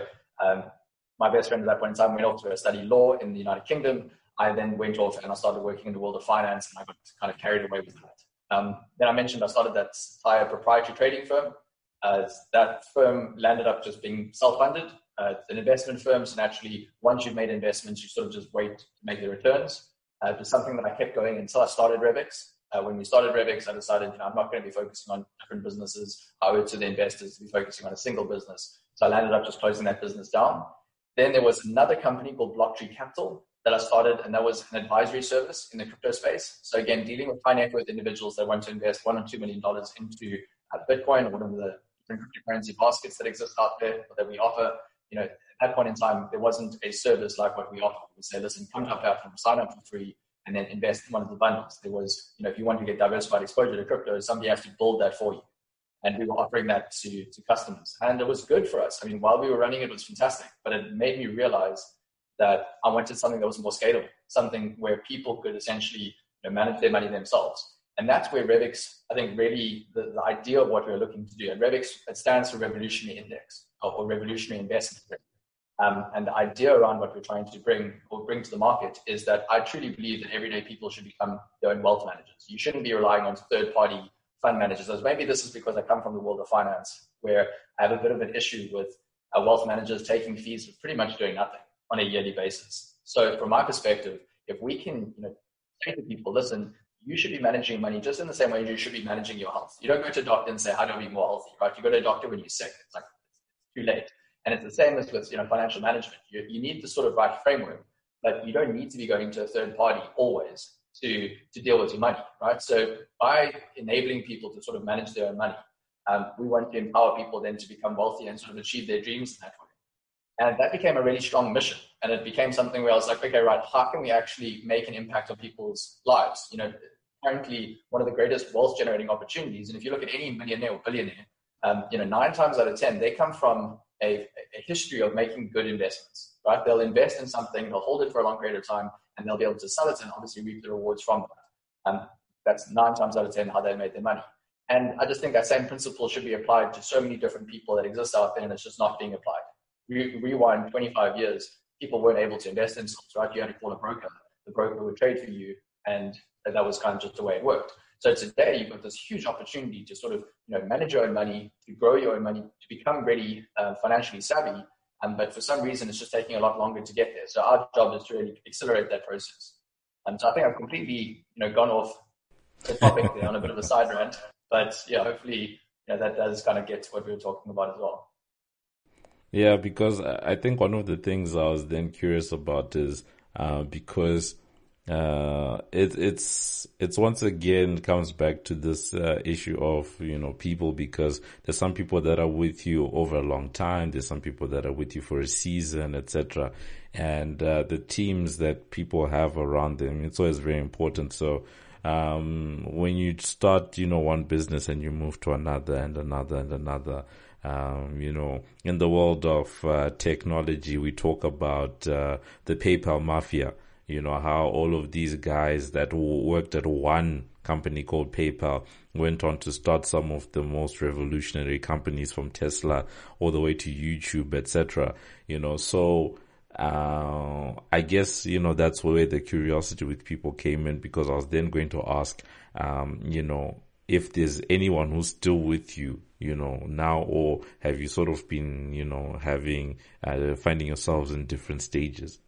my best friend at that point in time went off to study law in the United Kingdom. I then went off and I started working in the world of finance, and I got kind of carried away with that. Then I mentioned I started that entire proprietary trading firm. That firm landed up just being self-funded. It's an investment firm, so naturally, once you've made investments, you sort of just wait to make the returns. It was something that I kept going until I started Revix. When we started Revix, I decided I'm not going to be focusing on different businesses. I owe it to the investors to be focusing on a single business. So I landed up just closing that business down. Then there was another company called Blocktree Capital that I started, and that was an advisory service in the crypto space. So again, dealing with high net worth individuals that want to invest $1 or $2 million into Bitcoin or one of the different cryptocurrency baskets that exist out there that we offer. At that point in time, there wasn't a service like what we offer. We say, listen, come to our platform, sign up for free, and then invest in one of the bundles. There was, if you want to get diversified exposure to crypto, somebody has to build that for you. And we were offering that to customers. And it was good for us. I mean, while we were running it, it was fantastic. But it made me realize that I wanted something that was more scalable, something where people could essentially manage their money themselves. And that's where Revix, I think, really the idea of what we're looking to do. And Revix, it stands for Revolutionary Index or Revolutionary Investment. And the idea around what we're trying to bring to the market is that I truly believe that everyday people should become their own wealth managers. You shouldn't be relying on third-party fund managers. Maybe this is because I come from the world of finance, where I have a bit of an issue with wealth managers taking fees for pretty much doing nothing on a yearly basis. So from my perspective, if we can say to people, listen, you should be managing money just in the same way you should be managing your health. You don't go to a doctor and say, how do I be more healthy, right? You go to a doctor when you're sick. It's like, it's too late. And it's the same as with financial management. You need the sort of right framework, but you don't need to be going to a third party always to deal with your money, right? So by enabling people to sort of manage their own money, we want to empower people then to become wealthy and sort of achieve their dreams in that way. And that became a really strong mission. And it became something where I was like, okay, right, how can we actually make an impact on people's lives? Currently one of the greatest wealth generating opportunities. And if you look at any millionaire or billionaire, 9 times out of 10, they come from a history of making good investments, right? They'll invest in something, they'll hold it for a long period of time, and they'll be able to sell it and obviously reap the rewards from that. That's 9 times out of 10 how they made their money. And I just think that same principle should be applied to so many different people that exist out there, and it's just not being applied. Rewind 25 years, people weren't able to invest in stocks, right? You had to call a broker. The broker would trade for you, and that was kind of just the way it worked. So today you've got this huge opportunity to sort of manage your own money, to grow your own money, to become really financially savvy. But for some reason, it's just taking a lot longer to get there. So our job is to really accelerate that process. So I think I've completely gone off the topic there on a bit of a side rant. But yeah, hopefully that does kind of get to what we were talking about as well. Yeah, because I think one of the things I was then curious about is because it's once again comes back to this issue of, people, because there's some people that are with you over a long time. There's some people that are with you for a season, etc. And the teams that people have around them, it's always very important. So when you start, one business and you move to another and another and another, in the world of technology, we talk about the PayPal mafia. How all of these guys that worked at one company called PayPal went on to start some of the most revolutionary companies, from Tesla all the way to YouTube, etc. So I guess, that's where the curiosity with people came in, because I was then going to ask, if there's anyone who's still with you, now, or have you sort of been, finding yourselves in different stages?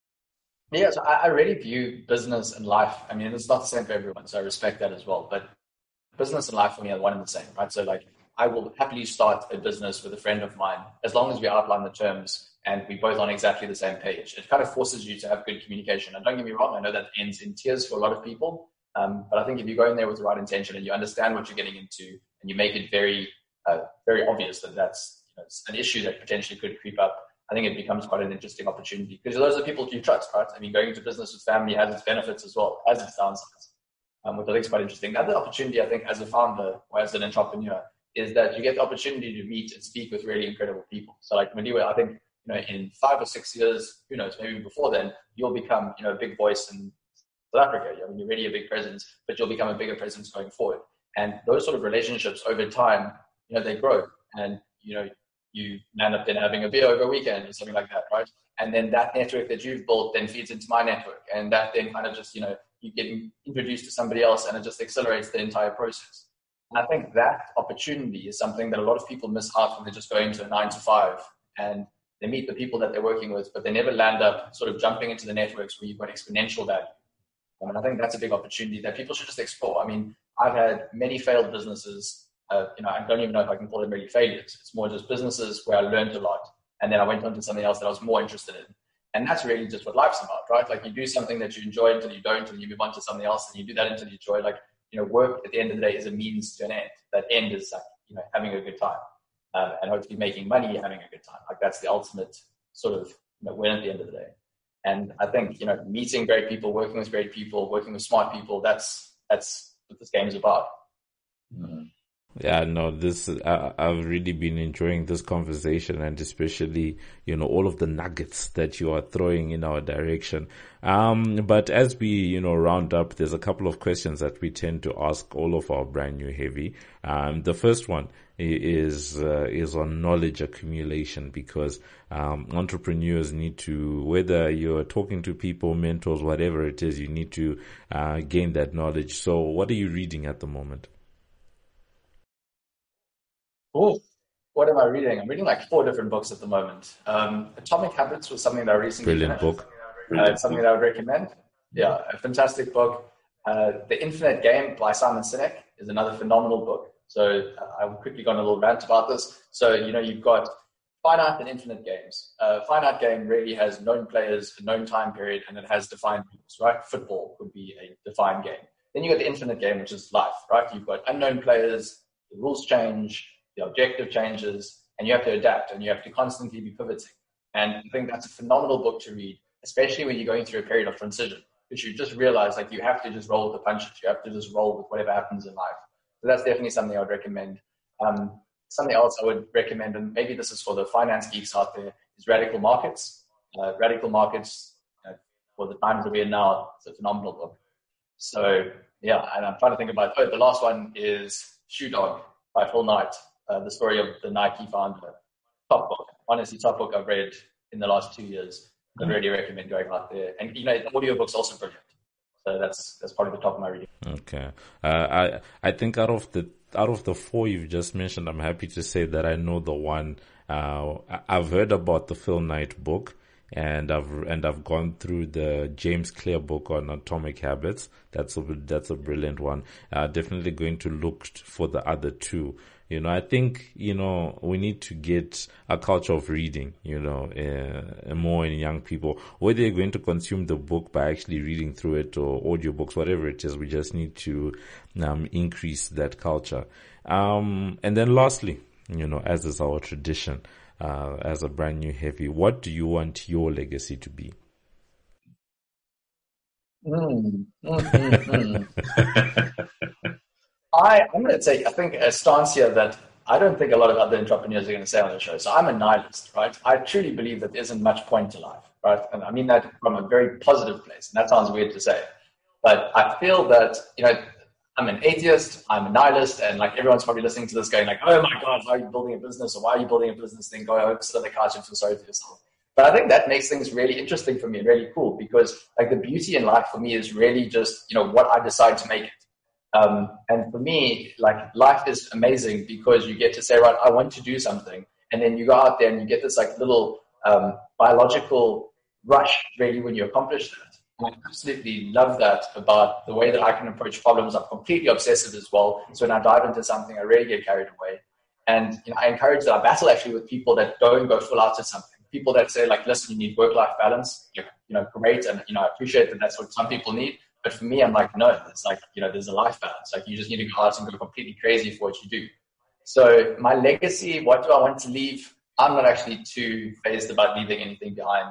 Yeah, so I really view business and life. I mean, it's not the same for everyone, so I respect that as well. But business and life for me are one and the same, right? So I will happily start a business with a friend of mine, as long as we outline the terms and we both on exactly the same page. It kind of forces you to have good communication. And don't get me wrong, I know that ends in tears for a lot of people. But I think if you go in there with the right intention and you understand what you're getting into, and you make it very, very obvious that that's an issue that potentially could creep up, I think it becomes quite an interesting opportunity, because those are the people you trust, right? I mean, going into business with family has its benefits as well as its downsides, which I think is quite interesting. The other opportunity, I think, as a founder or as an entrepreneur, is that you get the opportunity to meet and speak with really incredible people. So like Madiwa, I think, in 5 or 6 years, who knows, maybe before then, you'll become, a big voice in South Africa. I mean, you're already a big presence, but you'll become a bigger presence going forward. And those sort of relationships over time, they grow, and, you end up then having a beer over a weekend or something like that, right? And then that network that you've built then feeds into my network, and that then kind of just, you get introduced to somebody else, and it just accelerates the entire process. And I think that opportunity is something that a lot of people miss out when they just go into a 9 to 5 and they meet the people that they're working with, but they never land up sort of jumping into the networks where you've got exponential value. And I think that's a big opportunity that people should just explore. I mean, I've had many failed businesses. I don't even know if I can call them really failures. It's more just businesses where I learned a lot. And then I went on to something else that I was more interested in. And that's really just what life's about, right? Like, you do something that you enjoy until you don't, and you move on to something else, and you do that until you enjoy. Like, work at the end of the day is a means to an end. That end is like, having a good time, and hopefully making money, having a good time. Like, that's the ultimate sort of win at the end of the day. And I think, meeting great people, working with smart people, that's what this game is about. Mm-hmm. Yeah, no, I've really been enjoying this conversation, and especially, all of the nuggets that you are throwing in our direction. But as we, round up, there's a couple of questions that we tend to ask all of our brand new heavy. The first one is on knowledge accumulation, because, entrepreneurs need to, whether you're talking to people, mentors, whatever it is, you need to, gain that knowledge. So what are you reading at the moment? Oh, what am I reading? I'm reading like 4 different books at the moment. Atomic Habits was something that I recently finished. Book. It's something that I would recommend. Yeah, a fantastic book. The Infinite Game by Simon Sinek is another phenomenal book. So I've quickly gone a little rant about this. So, you've got finite and infinite games. Finite game really has known players, a known time period, and it has defined rules, right? Football would be a defined game. Then you've got the infinite game, which is life, right? You've got unknown players, the rules change, the objective changes, and you have to adapt, and you have to constantly be pivoting. And I think that's a phenomenal book to read, especially when you're going through a period of transition, which you just realize, like, you have to just roll with the punches. You have to just roll with whatever happens in life. So that's definitely something I would recommend. Something else I would recommend, and maybe this is for the finance geeks out there, is Radical Markets. Radical Markets, for the times that we're in now, it's a phenomenal book. So, yeah, and I'm trying to think about, the last one is Shoe Dog by Phil Knight. The story of the Nike founder. Top book. Honestly, top book I've read in the last 2 years. I really recommend going out there. And, the audiobook's also brilliant. So that's probably the top of my reading. Okay. I think out of the 4 you've just mentioned, I'm happy to say that I know the one. I've heard about the Phil Knight book, and I've gone through the James Clear book on Atomic Habits. That's a brilliant one. Definitely going to look for the other 2. You know, I think, you know, we need to get a culture of reading, you know, more in young people, whether they're going to consume the book by actually reading through it or audiobooks, whatever it is. We just need to increase that culture. And then lastly, you know, as is our tradition, as a brand new heavy, what do you want your legacy to be? I'm going to take, I think, a stance here that I don't think a lot of other entrepreneurs are going to say on the show. So I'm a nihilist, right? I truly believe that there isn't much point to life, right? And I mean that from a very positive place. And that sounds weird to say. But I feel that, you know, I'm an atheist, I'm a nihilist, and like everyone's probably listening to this going like, oh my God, why are you building a business? Or why are you building a business? Then go home, sit on the couch and feel sorry for yourself. But I think that makes things really interesting for me and really cool, because like the beauty in life for me is really just, you know, what I decide to make it. And for me, like life is amazing because you get to say, right, I want to do something. And then you go out there and you get this like little biological rush really when you accomplish that. And I absolutely love that about the way that I can approach problems. I'm completely obsessive as well. So when I dive into something, I really get carried away. And you know, I encourage that. I battle actually with people that don't go full out to something. People that say like, listen, you need work-life balance. You know, great. And, you know, I appreciate that that's what some people need. But for me, I'm like, no, it's like, you know, there's a life balance. Like you just need to go out and go completely crazy for what you do. So my legacy, what do I want to leave? I'm not actually too fazed about leaving anything behind.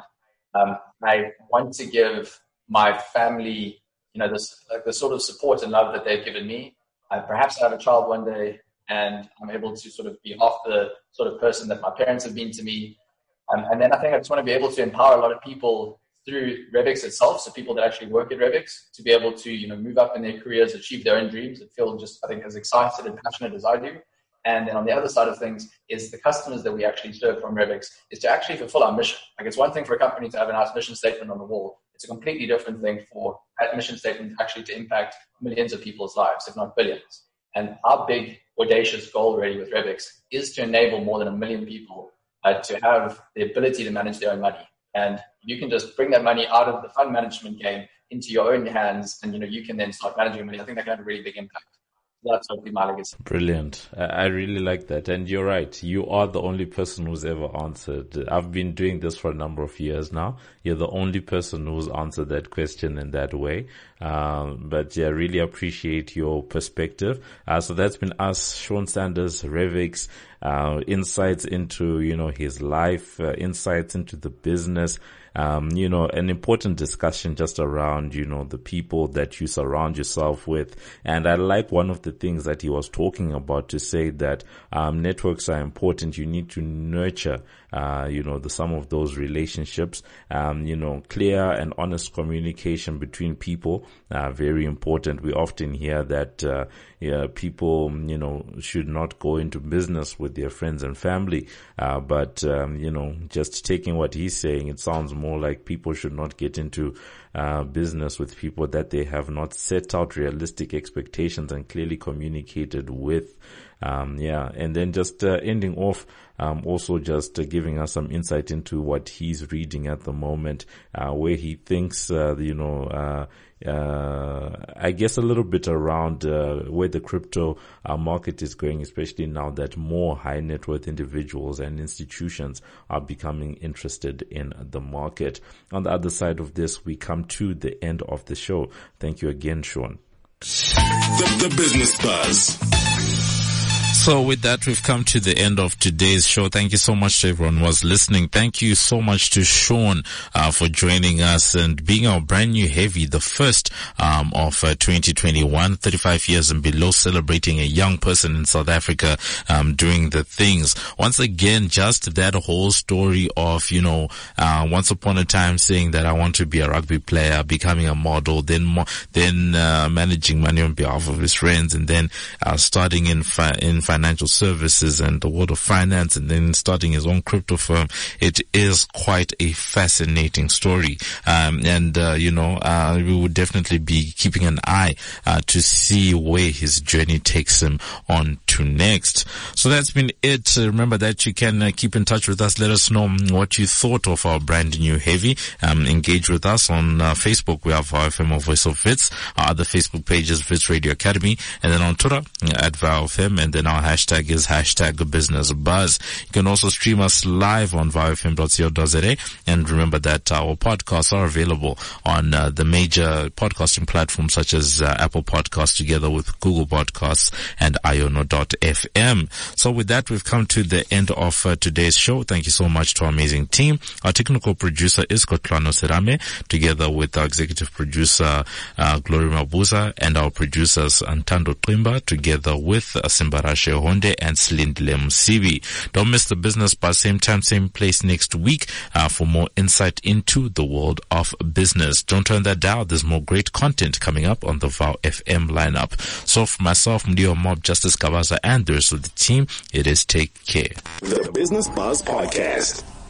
I want to give my family, you know, this like the sort of support and love that they've given me. Perhaps I have a child one day and I'm able to sort of be half the sort of person that my parents have been to me. And then I think I just want to be able to empower a lot of people through Revix itself, so people that actually work at Revix, to be able to, you know, move up in their careers, achieve their own dreams, and feel just, I think, as excited and passionate as I do. And then on the other side of things is the customers that we actually serve from Revix is to actually fulfill our mission. Like it's one thing for a company to have a nice mission statement on the wall. It's a completely different thing for that mission statement actually to impact millions of people's lives, if not billions. And our big, audacious goal really with Revix is to enable more than 1 million people to have the ability to manage their own money. And you can just bring that money out of the fund management game into your own hands, and you know you can then start managing money. I think that can have a really big impact. That's hopefully my legacy. Brilliant. I really like that. And you're right. You are the only person who's ever answered. I've been doing this for a number of years now. You're the only person who's answered that question in that way. But yeah, really appreciate your perspective. So that's been us, Sean Sanders, Revix, insights into, you know, his life, insights into the business. You know, an important discussion just around, you know, the people that you surround yourself with. And I like one of the things that he was talking about, to say that, networks are important. You need to nurture, you know, some of those relationships. You know, clear and honest communication between people, very important. We often hear that, people, you know, should not go into business with their friends and family. But, you know, just taking what he's saying, it sounds more like people should not get into business with people that they have not set out realistic expectations and clearly communicated with. And then just ending off, also just giving us some insight into what he's reading at the moment, where he thinks, you know, I guess a little bit around where the crypto market is going, especially now that more high net worth individuals and institutions are becoming interested in the market. On the other side of this, we come to the end of the show. Thank you again, Sean. The Business Buzz. So with that, we've come to the end of today's show. Thank you so much to everyone who was listening. Thank you so much to Sean for joining us and being our brand new heavy, the first of 2021, 35 years and below, celebrating a young person in South Africa doing the things. Once again, just that whole story of, you know, once upon a time saying that I want to be a rugby player, becoming a model, then managing money on behalf of his friends, and then starting in financial services and the world of finance, and then starting his own crypto firm. It is quite a fascinating story. You know, we would definitely be keeping an eye to see where his journey takes him on to next. So that's been it. Remember that you can keep in touch with us. Let us know what you thought of our brand new heavy. Engage with us on Facebook. We have VowFM or Voice of Wits. Our other Facebook page is Wits Radio Academy, and then on Twitter at VowFM, and then our hashtag is hashtag Business Buzz. You can also stream us live on viofm.co.za, and remember that our podcasts are available on the major podcasting platforms such as Apple Podcasts together with Google Podcasts and iono.fm. So with that, we've come to the end of today's show. Thank you so much to our amazing team. Our technical producer is Kotlano Serame, together with our executive producer Glory Mabuza, and our producers Antando Trimba, together with Simbarashe Honde and Slindile Musibi. Don't miss the Business Buzz, same time, same place next week for more insight into the world of business. Don't turn that dial. There's more great content coming up on the VOW FM lineup. So for myself, Mdio Mob Justice Kabaza, and the rest of the team, it is take care. The Business Buzz Podcast.